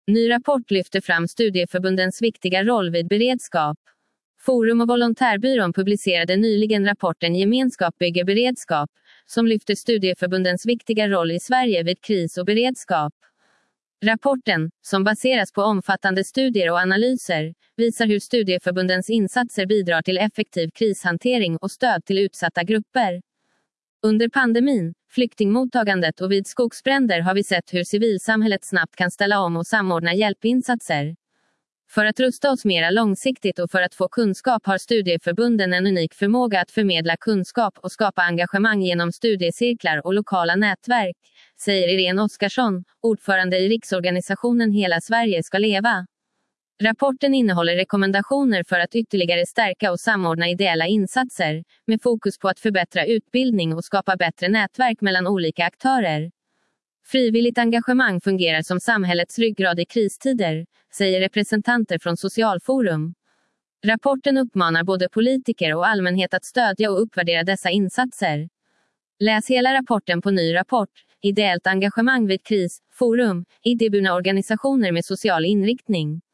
Ny rapport lyfter fram studieförbundens viktiga roll vid beredskap. Forum och Volontärbyrån publicerade nyligen rapporten Gemenskap bygger beredskap, som lyfter studieförbundens viktiga roll i Sverige vid kris och beredskap. Rapporten, som baseras på omfattande studier och analyser, visar hur studieförbundens insatser bidrar till effektiv krishantering och stöd till utsatta grupper. Under pandemin, flyktingmottagandet och vid skogsbränder har vi sett hur civilsamhället snabbt kan ställa om och samordna hjälpinsatser. För att rusta oss mera långsiktigt och för att få kunskap har studieförbunden en unik förmåga att förmedla kunskap och skapa engagemang genom studiecirklar och lokala nätverk, säger Irene Oskarsson, ordförande i riksorganisationen Hela Sverige ska leva. Rapporten innehåller rekommendationer för att ytterligare stärka och samordna ideella insatser, med fokus på att förbättra utbildning och skapa bättre nätverk mellan olika aktörer. Frivilligt engagemang fungerar som samhällets ryggrad i kristider, säger representanter från Socialforum. Rapporten uppmanar både politiker och allmänhet att stödja och uppvärdera dessa insatser. Läs hela rapporten på Ny rapport, Ideellt engagemang vid kris, Forum, idéburna organisationer med social inriktning.